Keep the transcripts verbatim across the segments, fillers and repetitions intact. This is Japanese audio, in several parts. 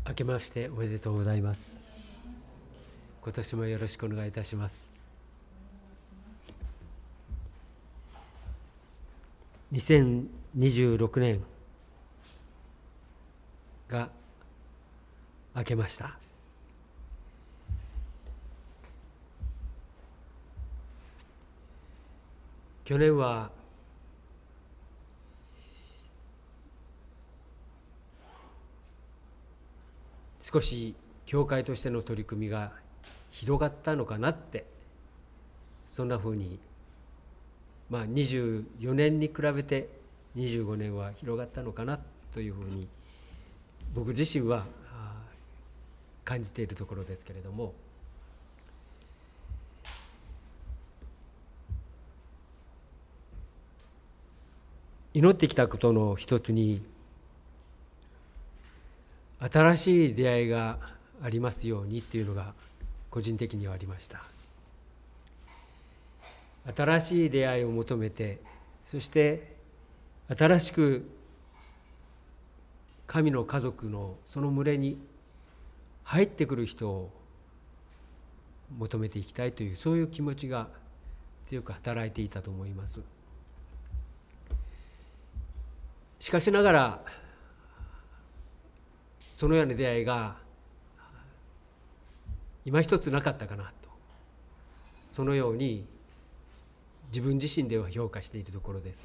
明けましておめでとうございます。今年もよろしくお願いいたします。にせんにじゅうろくねんが明けました。去年は少し教会としての取り組みが広がったのかなって、そんなふうに、まあにじゅうよねんに比べてにじゅうごねんは広がったのかなというふうに僕自身は感じているところですけれども、祈ってきたことの一つに、新しい出会いがありますようにっていうのが個人的にはありました。新しい出会いを求めて、そして新しく神の家族のその群れに入ってくる人を求めていきたいという、そういう気持ちが強く働いていたと思います。しかしながら、そのような出会いが今一つなかったかなと、そのように自分自身では評価しているところです。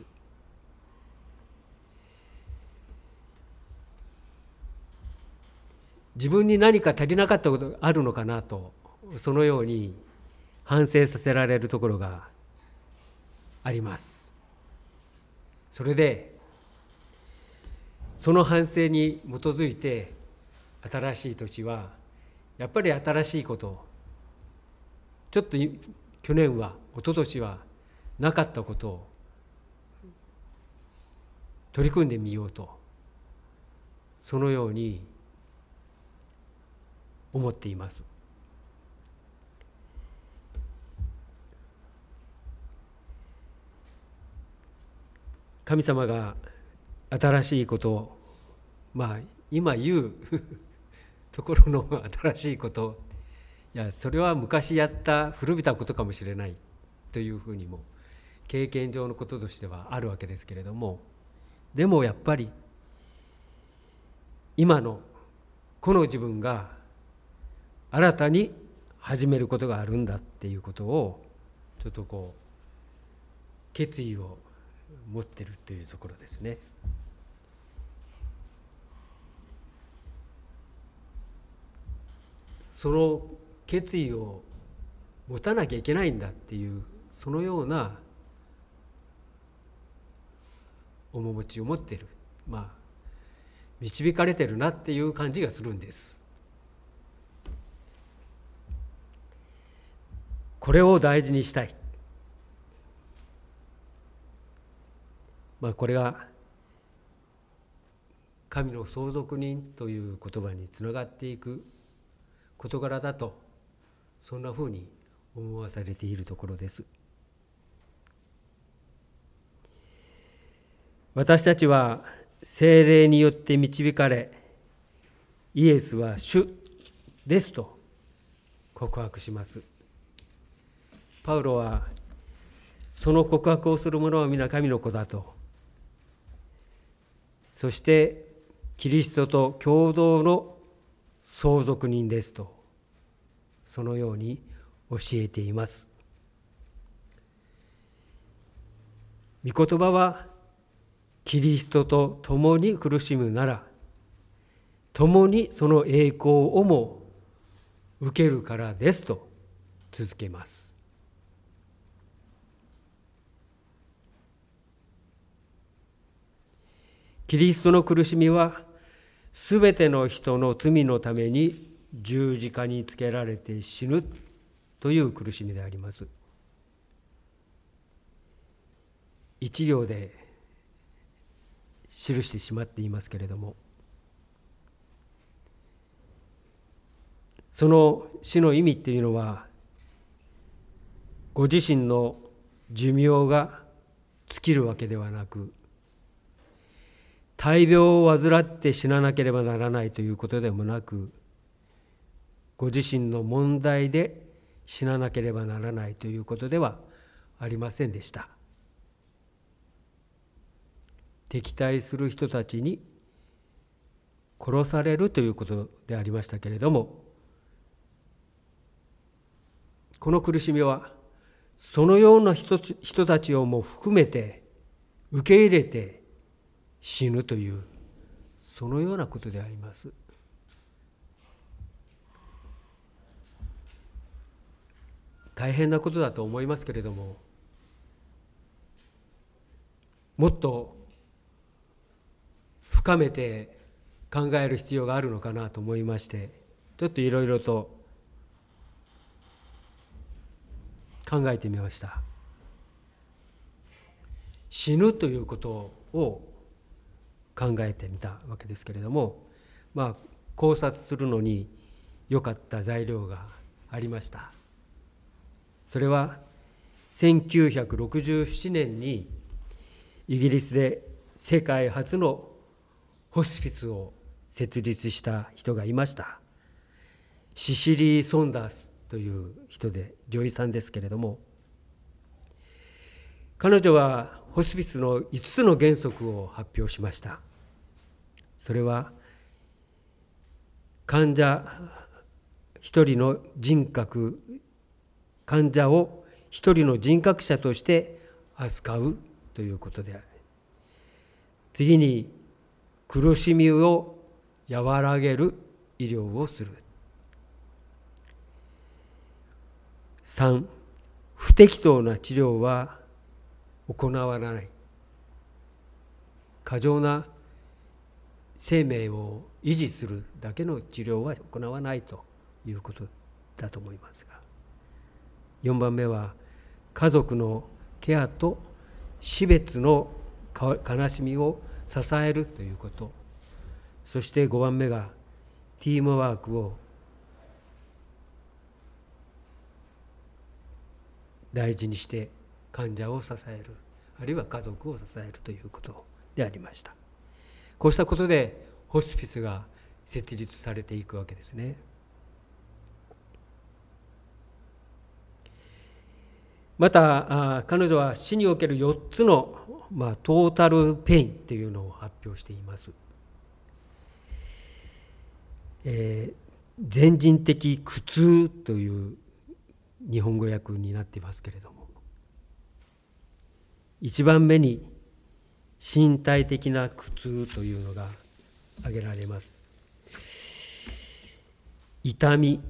自分に何か足りなかったことがあるのかなと、そのように反省させられるところがあります。それでその反省に基づいて、新しい年はやっぱり新しいこと、ちょっと去年は一昨年はなかったことを取り組んでみようと、そのように思っています。神様が新しいことを、まあ今言うところの新しいこと、いやそれは昔やった古びたことかもしれないというふうにも経験上のこととしてはあるわけですけれども、でもやっぱり今のこの自分が新たに始めることがあるんだっていうことを、ちょっとこう決意を持っているというところですね。その決意を持たなきゃいけないんだっていう、そのような面持ちを持っている、まあ導かれてるなっていう感じがするんです。これを大事にしたい、まあこれが神の相続人という言葉につながっていく事柄だと、そんなふうに思わされているところです。私たちは聖霊によって導かれ、イエスは主ですと告白します。パウロはその告白をする者は皆神の子だと、そしてキリストと共同の相続人ですと、そのように教えています。御言葉は、キリストと共に苦しむなら、共にその栄光をも受けるからですと続けます。キリストの苦しみは、すべての人の罪のために十字架につけられて死ぬという苦しみであります。一行で記してしまっていますけれども、その死の意味っていうのは、ご自身の寿命が尽きるわけではなく、 大病を患って死ななければならないということでもなく、ご自身の問題で死ななければならないということではありませんでした。敵対する人たちに殺されるということでありましたけれども、この苦しみはそのような 人, 人たちをも含めて受け入れて死ぬという、そのようなことであります。大変なことだと思いますけれども、もっと深めて考える必要があるのかなと思いまして、ちょっといろいろと考えてみました。死ぬということを考えてみたわけですけれども、まあ考察するのに良かった材料がありました。それはせんきゅうひゃくろくじゅうななねんにイギリスで世界初のホスピスを設立した人がいました。シシリー・ソンダースという人で、女医さんですけれども、彼女はホスピスのいつつの原則を発表しました。それは、患者一人の人格、患者を一人の人格者として扱うということである。次に、苦しみを和らげる医療をする。さん、不適当な治療は行わない。過剰な生命を維持するだけの治療は行わないということだと思いますが、よんばんめは家族のケアと死別の悲しみを支えるということ、そしてごばんめがティームワークを大事にして患者を支える、あるいは家族を支えるということでありました。こうしたことでホスピスが設立されていくわけですね。また彼女は死におけるよっつの、まあ、トータルペインというのを発表しています。えー、全人的苦痛という日本語訳になっていますけれども、いちばんめに身体的な苦痛というのが挙げられます。痛み、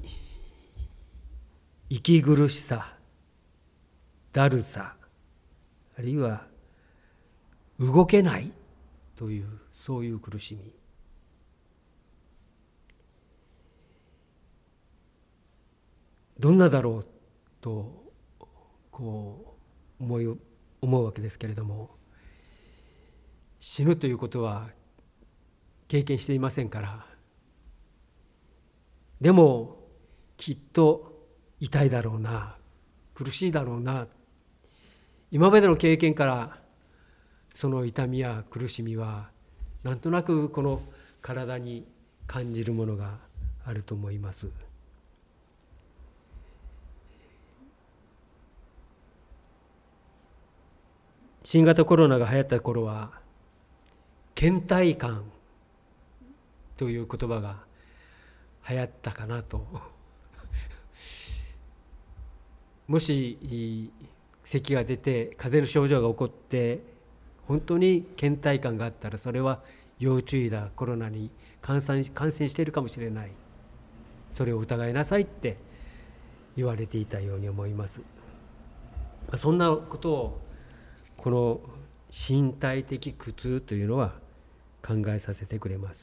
息苦しさ、だるさ、あるいは動けないという、そういう苦しみ。どんなだろうとこう思い思うわけですけれども、死ぬということは経験していませんから、でもきっと痛いだろうな、苦しいだろうな、今までの経験からその痛みや苦しみはなんとなくこの体に感じるものがあると思います。新型コロナが流行った頃は倦怠感という言葉が流行ったかなともし咳が出て風邪の症状が起こって本当に倦怠感があったら、それは要注意だ、コロナに感染感染しているかもしれない、それを疑いなさいって言われていたように思います。そんなことをこの身体的苦痛というのは考えさせてくれます。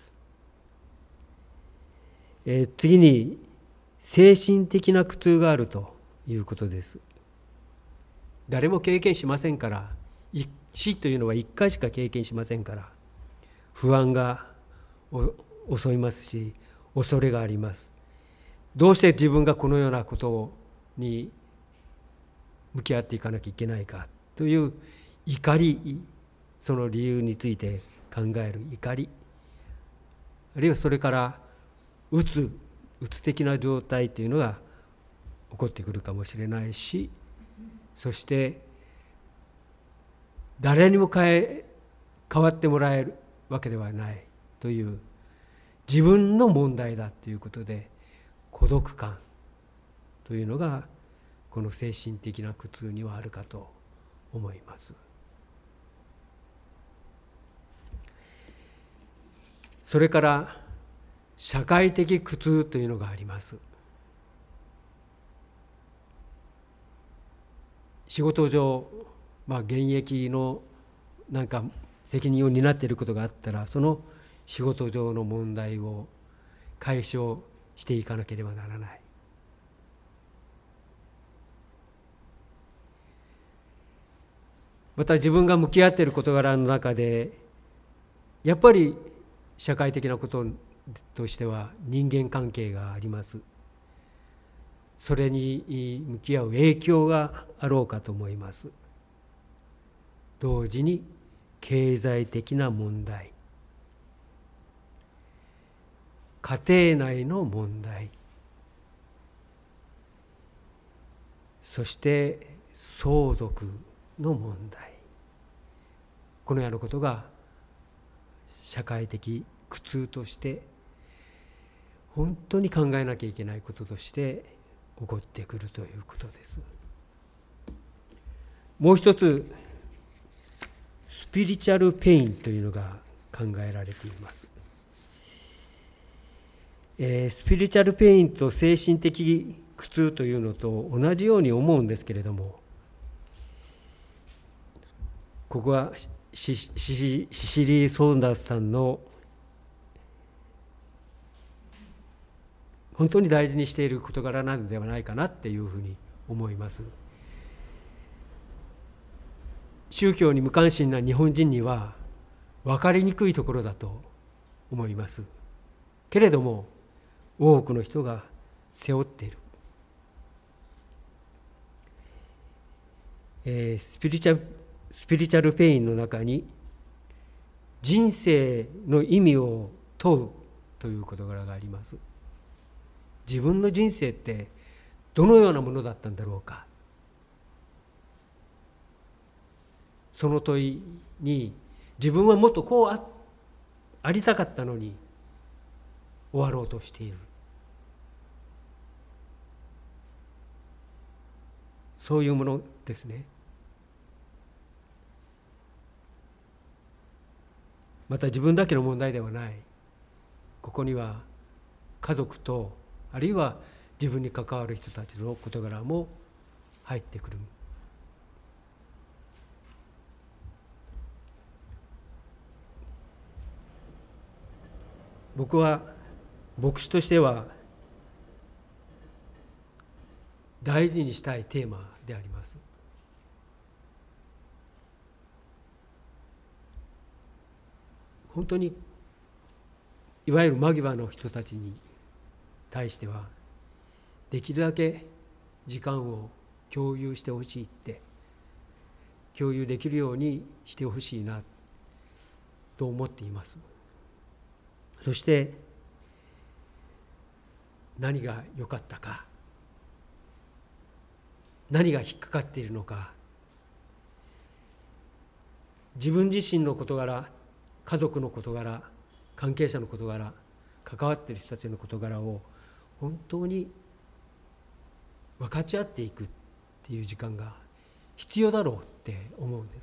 えー、次に精神的な苦痛があるということです。誰も経験しませんから、死というのはいっかいしか経験しませんから、不安が襲いますし、恐れがあります。どうして自分がこのようなことに向き合っていかなきゃいけないかという怒り、その理由について考える怒り、あるいはそれからうつうつ的な状態というのが起こってくるかもしれないし、そして誰にも変え変わってもらえるわけではないという自分の問題だということで、孤独感というのがこの精神的な苦痛にはあるかと思います。それから社会的苦痛というのがあります。仕事上、まあ、現役のなんか責任を担っていることがあったら、その仕事上の問題を解消していかなければならない。また自分が向き合っている事柄の中で、やっぱり社会的なこととしては人間関係があります。それに向き合う影響があろうかと思います。同時に経済的な問題、家庭内の問題、そして相続の問題、このようなことが社会的苦痛として本当に考えなきゃいけないこととして起こってくるということです。もう一つ、スピリチュアルペインというのが考えられています。えー、スピリチュアルペインと精神的苦痛というのと同じように思うんですけれども、ここはシシシシリー・ソーンダースさんの本当に大事にしている事柄なのではないかなっていうふうに思います。宗教に無関心な日本人には分かりにくいところだと思います。けれども多くの人が背負っている、えー、スピリチュアル、スピリチュアルペインの中に人生の意味を問うという事柄があります。自分の人生ってどのようなものだったんだろうか。その問いに、自分はもっとこう あ, ありたかったのに終わろうとしている、そういうものですね。また自分だけの問題ではない。ここには家族と、あるいは自分に関わる人たちの事柄も入ってくる。僕は牧師としては大事にしたいテーマであります。本当にいわゆる間際の人たちに対してはできるだけ時間を共有してほしいって、共有できるようにしてほしいなと思っています。そして何が良かったか、何が引っかかっているのか、自分自身の事柄、家族の事柄、関係者の事柄、関わっている人たちの事柄を本当に分かち合っていくっていう時間が必要だろうって思うんです。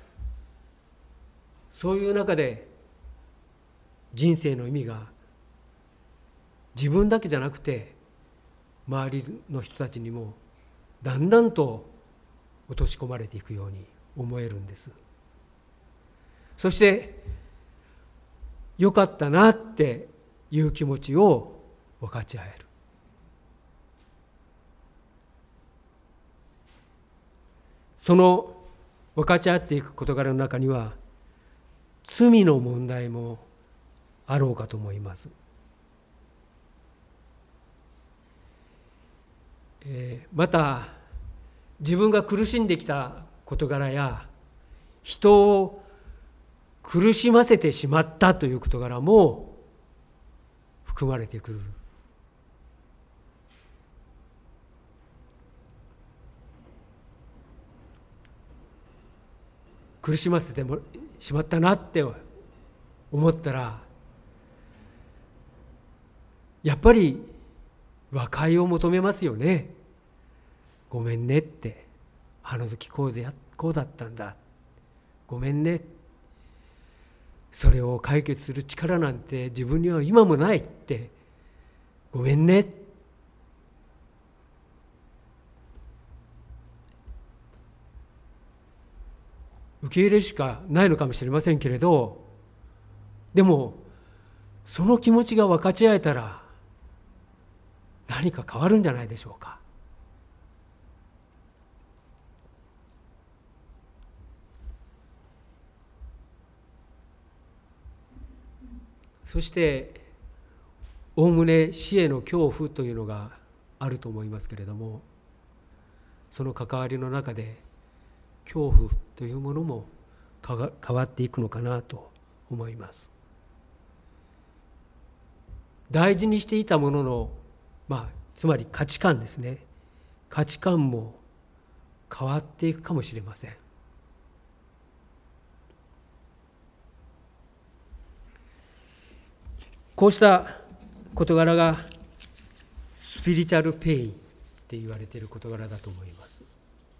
そういう中で人生の意味が自分だけじゃなくて周りの人たちにもだんだんと落とし込まれていくように思えるんです。そしてよかったなっていう気持ちを分かち合える。その分かち合っていく事柄の中には罪の問題もあろうかと思います。えー、また自分が苦しんできた事柄や人を苦しませてしまったという事柄も含まれてくる。苦しませてしまったなって思ったら、やっぱり和解を求めますよね。ごめんねって、あの時こうでやこうだったんだ、ごめんね、それを解決する力なんて自分には今もないって、ごめんね。受け入れるしかないのかもしれませんけれど、でもその気持ちが分かち合えたら何か変わるんじゃないでしょうか。そしておおむね死への恐怖というのがあると思いますけれども、その関わりの中で恐怖というものも変わっていくのかなと思います。大事にしていたものの、まあ、つまり価値観ですね。価値観も変わっていくかもしれません。こうした事柄がスピリチュアルペインって言われている事柄だと思います。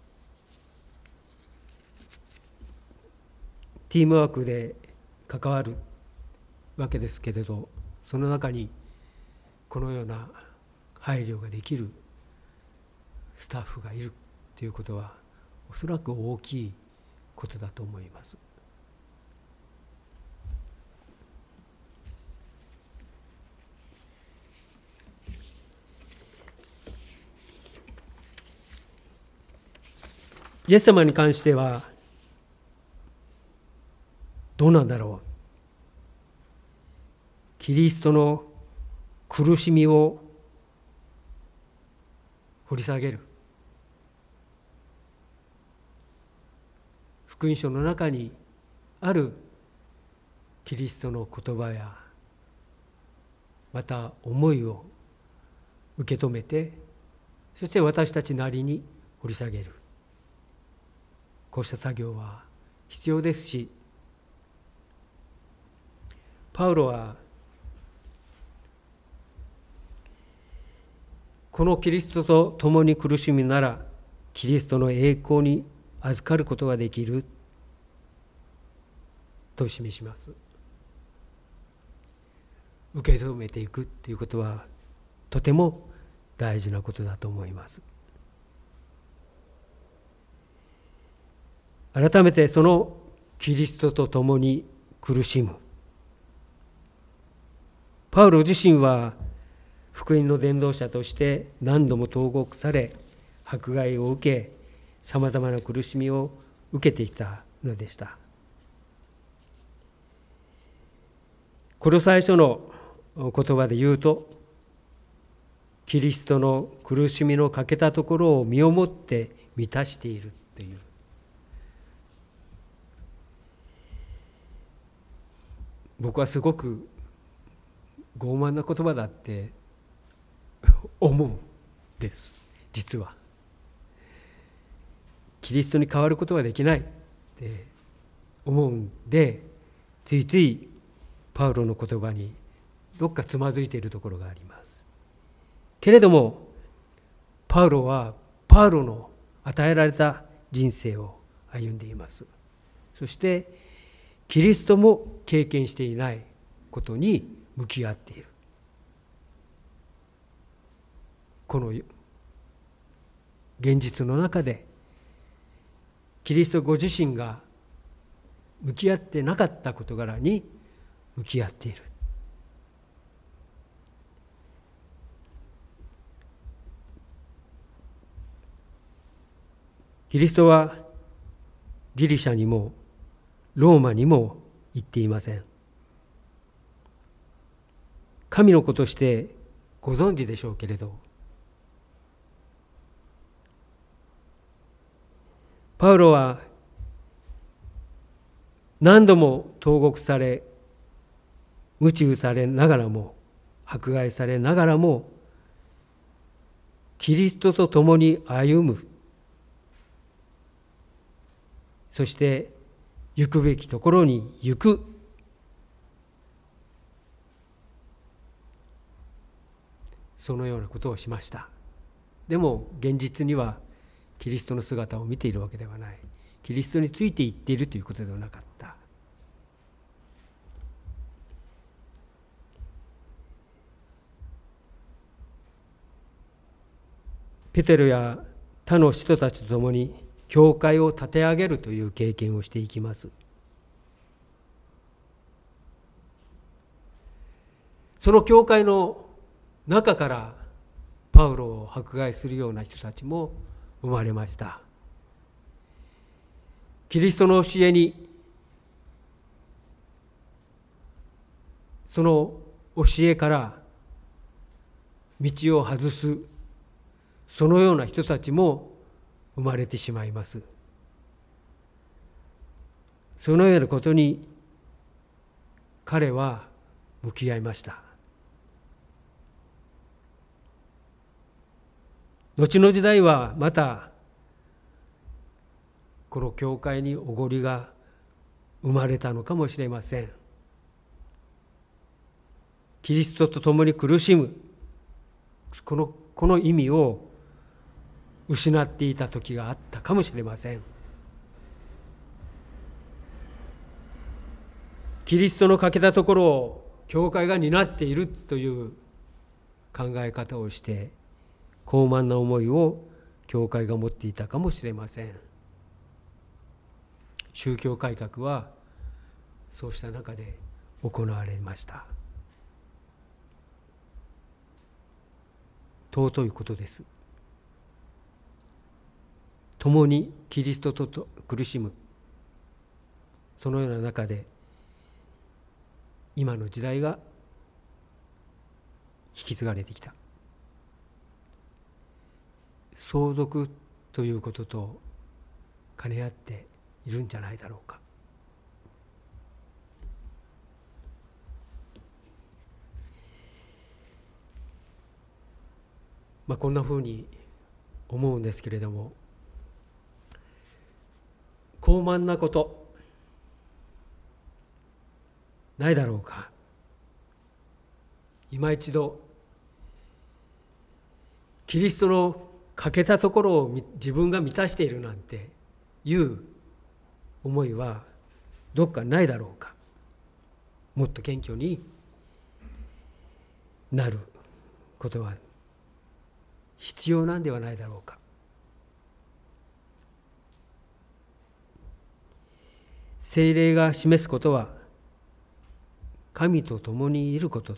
ティームワークで関わるわけですけれど、その中にこのような配慮ができるスタッフがいるということはおそらく大きいことだと思います。イエス様に関してはどうなんだろう。キリストの苦しみを掘り下げる。福音書の中にあるキリストの言葉やまた思いを受け止めて、そして私たちなりに掘り下げる。こうした作業は必要ですし、パウロはこのキリストと共に苦しみならキリストの栄光に預かることができると示します。受け止めていくということはとても大事なことだと思います。改めてそのキリストと共に苦しむ。パウロ自身は福音の伝道者として何度も投獄され、迫害を受け、さまざまな苦しみを受けていたのでした。この最初の言葉で言うと、キリストの苦しみの欠けたところを身をもって満たしているという、僕はすごく傲慢な言葉だって思うんです。実はキリストに変わることはできないって思うんで、ついついパウロの言葉にどっかつまずいているところがあります。けれどもパウロはパウロの与えられた人生を歩んでいます。そしてキリストも経験していないことに向き合っている。この現実の中でキリストご自身が向き合ってなかった事柄に向き合っている。キリストはギリシャにもローマにも行っていません。神の子としてご存知でしょうけれど、パウロは何度も投獄され、鞭打たれながらも、迫害されながらも、キリストと共に歩む、そして行くべきところに行く、そのようなことをしました。でも現実にはキリストの姿を見ているわけではない。キリストについていっているということではなかった。ペテロや他の使徒たちと共に教会を立て上げるという経験をしていきます。その教会の中からパウロを迫害するような人たちも生まれました。キリストの教えに、その教えから道を外す、そのような人たちも生まれてしまいます。そのようなことに彼は向き合いました。後の時代はまたこの教会におごりが生まれたのかもしれません。キリストと共に苦しむ、この、この意味を失っていた時があったかもしれません。キリストの欠けたところを教会が担っているという考え方をして、傲慢な思いを教会が持っていたかもしれません。宗教改革はそうした中で行われました。尊いことです。共にキリストと苦しむ、そのような中で今の時代が引き継がれてきた。相続ということと兼ね合っているんじゃないだろうか。まあこんなふうに思うんですけれども、傲慢なことないだろうか。今一度キリストの欠けたところを自分が満たしているなんていう思いはどっかないだろうか。もっと謙虚になることは必要なんではないだろうか。聖霊が示すことは神と共にいること、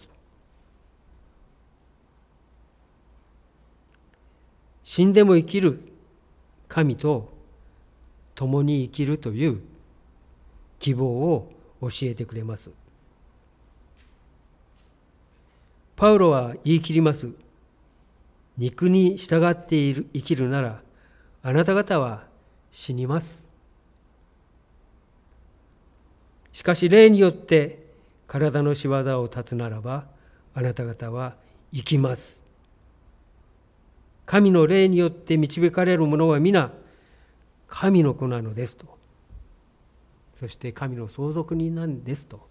死んでも生きる神と共に生きるという希望を教えてくれます。パウロは言い切ります。肉に従っている生きるならあなた方は死にます。しかし霊によって体の仕業を断つならばあなた方は生きます。神の霊によって導かれる者は皆神の子なのですと。そして神の相続人なんですと。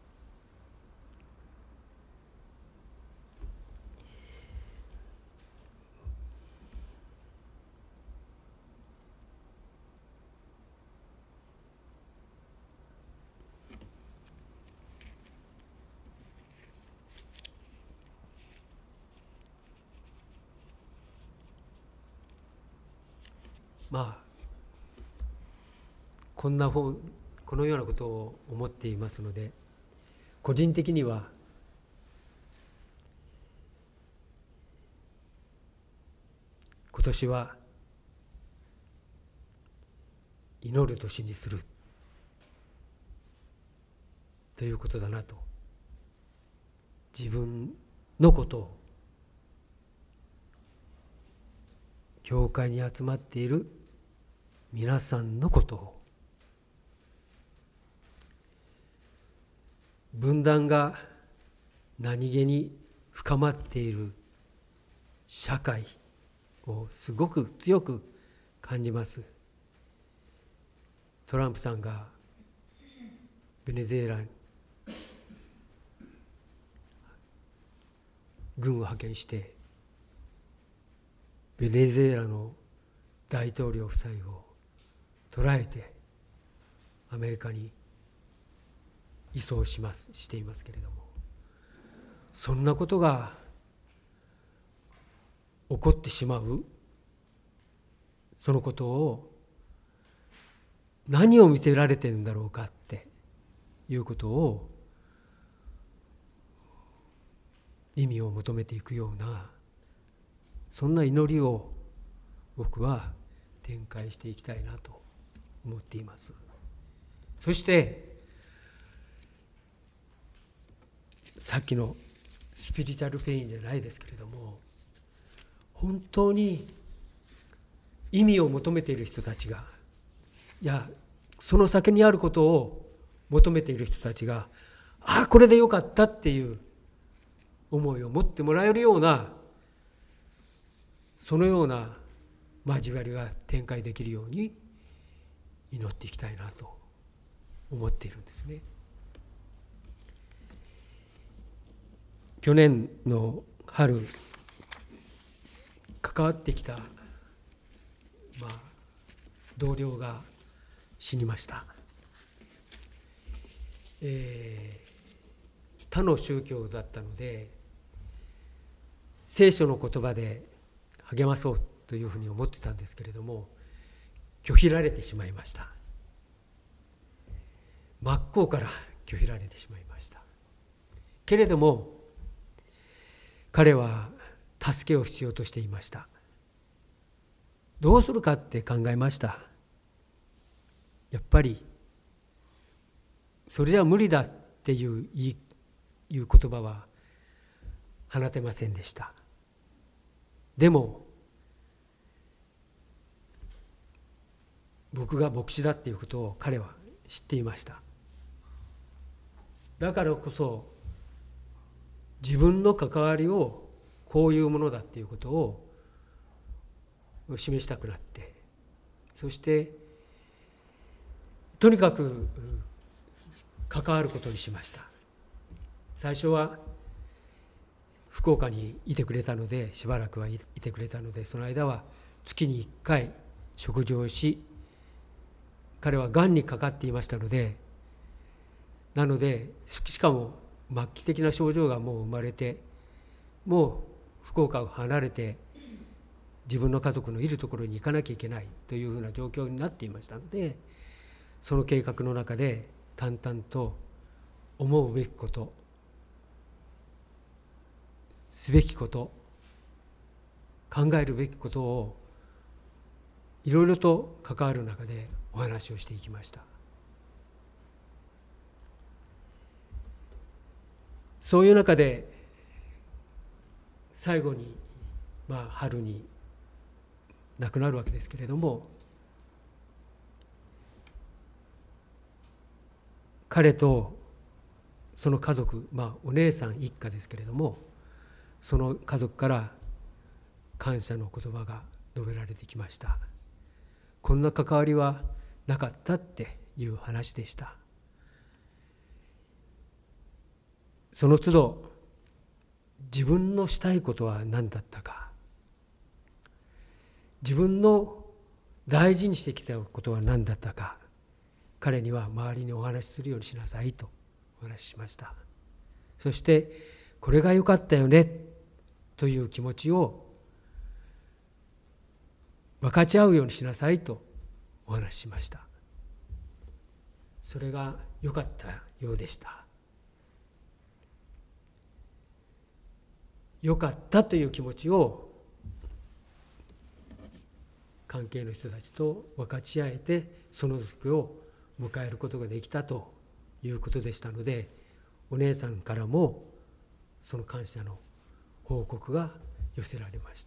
まあこんな本このようなことを思っていますので、個人的には今年は祈る年にするということだなと、自分のことを、教会に集まっている皆さんのことを分断が何気に深まっている社会をすごく強く感じます。トランプさんがベネズエラに軍を派遣してベネズエラの大統領夫妻を捕らえてアメリカに移送しますしていますけれども、そんなことが起こってしまう、そのことを何を見せられてるんだろうかっていうことを意味を求めていくような、そんな祈りを僕は展開していきたいなと思っています。そしてさっきのスピリチュアルペインじゃないですけれども、本当に意味を求めている人たちが、いやその先にあることを求めている人たちが、ああこれでよかったっていう思いを持ってもらえるような、そのような交わりが展開できるように祈っていきたいなと思っているんですね。去年の春関わってきた、まあ、同僚が死にました。えー、他の宗教だったので聖書の言葉で励まそうというふうに思ってたんですけれども、拒否られてしまいました。真っ向から拒否られてしまいました。けれども彼は助けを必要としていました。どうするかって考えました。やっぱりそれじゃ無理だっていういう言葉は放てませんでした。でも僕が牧師だっていうことを彼は知っていました。だからこそ自分の関わりをこういうものだっていうことを示したくなって、そしてとにかく関わることにしました。最初は福岡にいてくれたので、しばらくはいてくれたので、その間は月にいっかい食事をし、彼はがんにかかっていましたので、なのでしかも末期的な症状がもう生まれて、もう福岡を離れて自分の家族のいるところに行かなきゃいけないというふうな状況になっていましたので、その計画の中で淡々と思うべきこと、すべきこと、考えるべきことをいろいろと関わる中でお話をしていきました。そういう中で最後に、まあ、春に亡くなるわけですけれども、彼とその家族、まあ、お姉さん一家ですけれども、その家族から感謝の言葉が述べられてきました。こんな関わりはなかったっていう話でした。その都度自分のしたいことは何だったか、自分の大事にしてきたことは何だったか、彼には周りにお話しするようにしなさいとお話ししました。そしてこれが良かったよねという気持ちを分かち合うようにしなさいとお話ししました。それが良かったようでした。良かったという気持ちを関係の人たちと分かち合えて、その時を迎えることができたということでしたので、お姉さんからもその感謝の報告が寄せられました。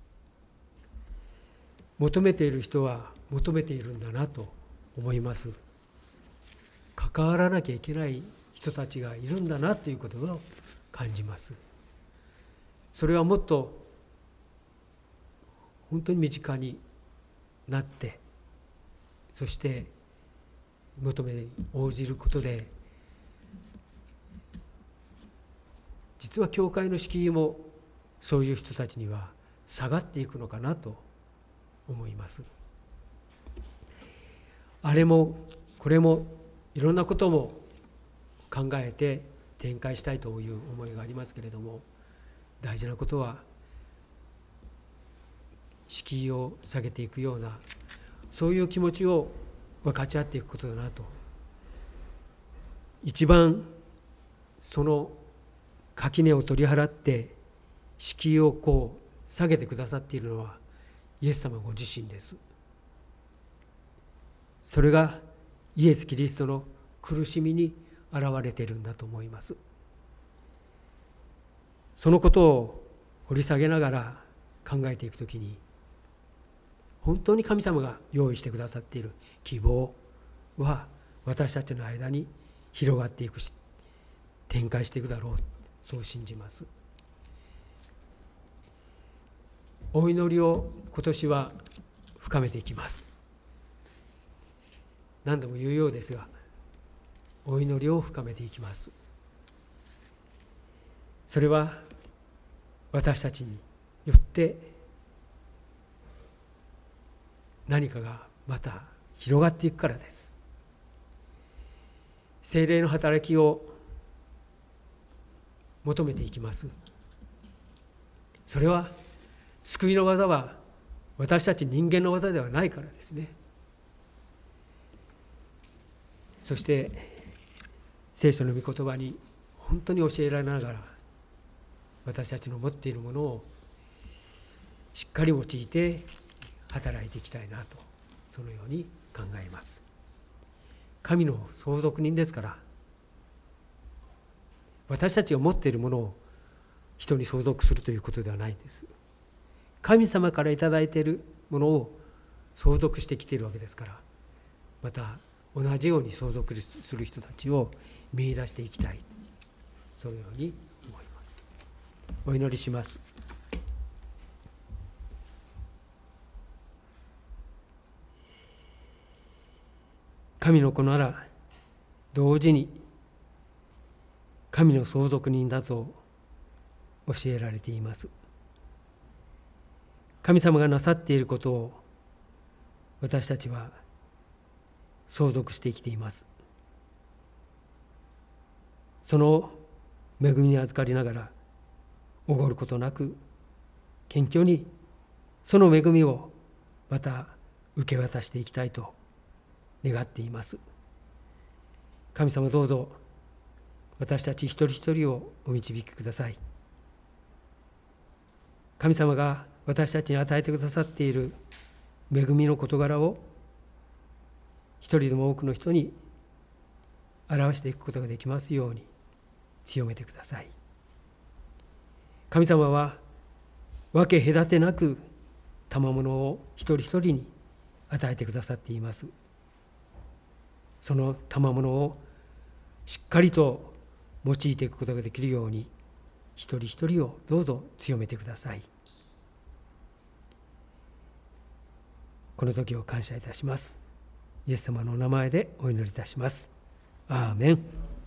求めている人は求めているんだなと思います。関わらなきゃいけない人たちがいるんだなということを感じます。それはもっと本当に身近になって、そして求めに応じることで、実は教会の敷居もそういう人たちには下がっていくのかなと思います。あれもこれもいろんなことも考えて展開したいという思いがありますけれども、大事なことは敷居を下げていくような、そういう気持ちを分かち合っていくことだなと。一番その垣根を取り払って敷居をこう下げてくださっているのはイエス様ご自身です。それがイエス・キリストの苦しみに現れているんだと思います。そのことを掘り下げながら考えていくときに、本当に神様が用意してくださっている希望は私たちの間に広がっていくし、展開していくだろう、そう信じます。お祈りを今年は深めていきます。何度も言うようですが、お祈りを深めていきます。それは私たちによって何かがまた広がっていくからです。聖霊の働きを求めていきます。それは救いの技は私たち人間の技ではないからですね。そして聖書の御言葉に本当に教えられながら、私たちの持っているものをしっかり用いて働いていきたいなと、そのように考えます。神の相続人ですから、私たちが持っているものを人に相続するということではないんです。神様からいただいているものを相続してきているわけですから、また同じように相続する人たちを見出していきたい、そのように思います。お祈りします。神の子なら同時に神の相続人だと教えられています。神様がなさっていることを私たちは相続して生きています。その恵みに預かりながらおごることなく、謙虚にその恵みをまた受け渡していきたいと願っています。神様、どうぞ私たち一人一人をお導きください。神様が私たちに与えてくださっている恵みの事柄を一人でも多くの人に表していくことができますように強めてください。神様は分け隔てなく賜物を一人一人に与えてくださっています。その賜物をしっかりと用いていくことができるように、一人一人をどうぞ強めてください。この時を感謝いたします。イエス様のお名前でお祈りいたします。アーメン。